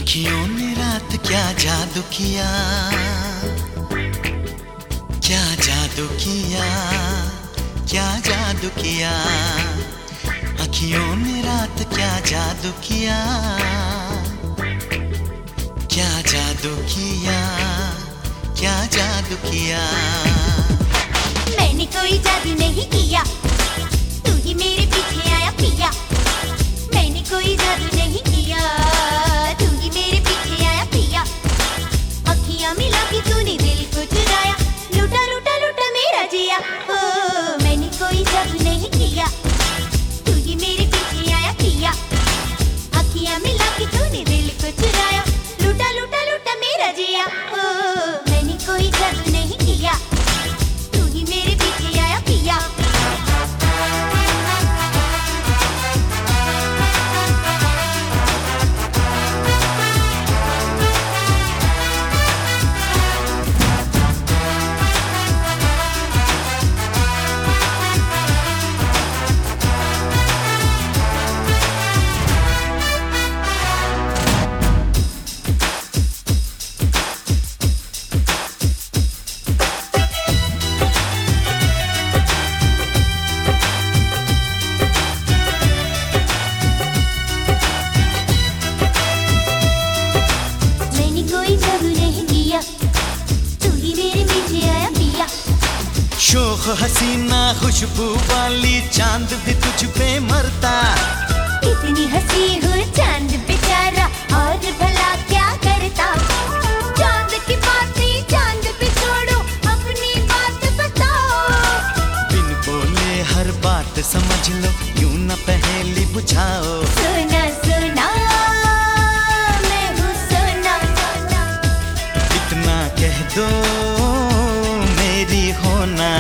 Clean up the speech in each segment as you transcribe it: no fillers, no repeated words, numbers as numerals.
अखियों ने रात क्या जादू किया, क्या जादू किया, क्या जादू किया। अखियों ने रात क्या जादू किया, क्या जादू किया, क्या जादू किया। मैंने कोई जादू नहीं किया, तू ही मेरे पीछे आया पिया। मैंने कोई जादू नहीं किया, तू ही मेरे पीछे आया पिया। अखियां मिला के तूने दिल को चुराया, लूटा लूटा लूटा मेरा जिया। ओ मैंने कोई जादू नहीं किया, तू ही मेरे पीछे आया पिया। अखियां मिला के तूने दिल को चुराया, लूटा लूटा लूटा मेरा जिया। ओ मैंने कोई जादू नहीं किया, तू ही मेरे पीछे आया पिया। शोख हसीना खुशबू वाली चांद भी तुझ पे मरता। कितनी हंसी हो चांद बेचारा, और भला क्या करता। चांद की बातें चांद पे छोड़ो, अपनी बात बताओ। बिन बोले हर बात समझ लो, यूं न पहेली बुझाओ। सुना सुना मैं हूँ सोना, इतना कह दो मेरी होना।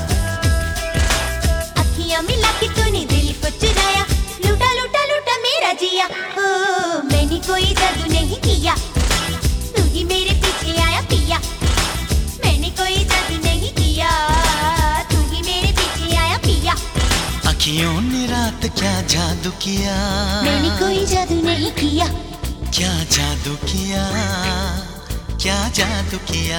अखियां मिला के तूने दिल को चुराया, लूटा लूटा लूटा मेरा जिया। ओ मैंने कोई जादू नहीं किया, तू ही मेरे पीछे आया पिया। मैंने कोई जादू नहीं किया, तू ही मेरे पीछे आया पिया। अखियों ने रात क्या जादू किया, मैंने कोई जादू नहीं किया। क्या जादू किया, क्या जादू किया।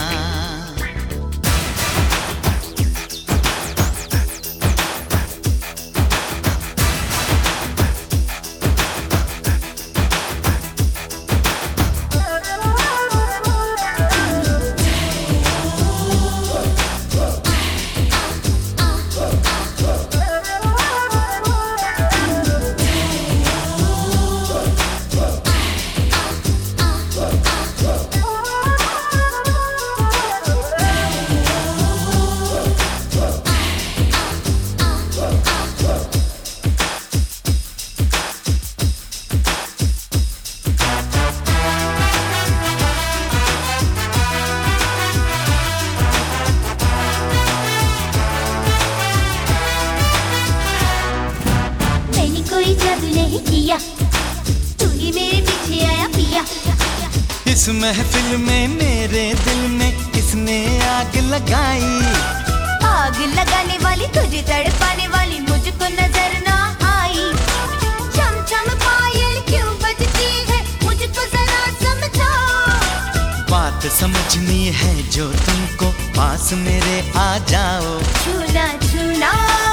कोई जादू नहीं किया, तू ही मेरे पीछे आया पिया। इस महफिल में मेरे दिल में किसने आग लगाई। आग लगाने वाली तुझे तड़पाने वाली मुझको नजर ना आई। चम चम पायल क्यों बजती है, मुझको जरा समझाओ। बात समझनी है जो तुमको, पास मेरे आ जाओ। छूना छूना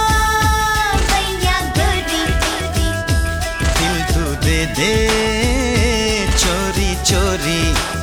दे दे चोरी चोरी।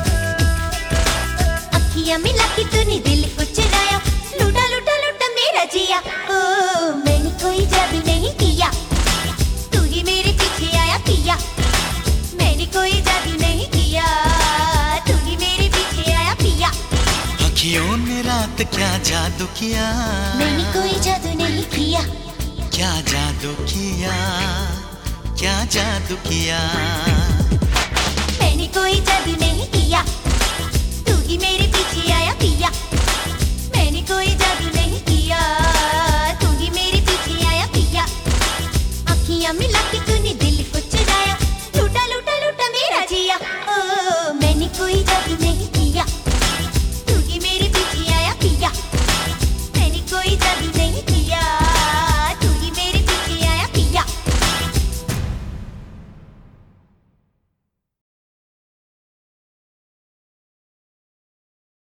अखियां मिला के तूने दिल को चुराया, लूटा लूटा लूटा मेरा जिया। ओ मैंने कोई जादू नहीं किया, तू ही मेरे पीछे आया पिया। मैंने कोई जादू नहीं किया, तू ही मेरे पीछे आया पिया। अखियों ने रात क्या जादू किया, मैंने कोई जादू नहीं किया। क्या जादू किया, क्या जादू किया। मैंने कोई जादू नहीं किया, तू ही मेरे पीछे आया पिया। मैंने कोई जादू नहीं किया, तू ही मेरे पीछे आया पिया। अखियां मिला के तूने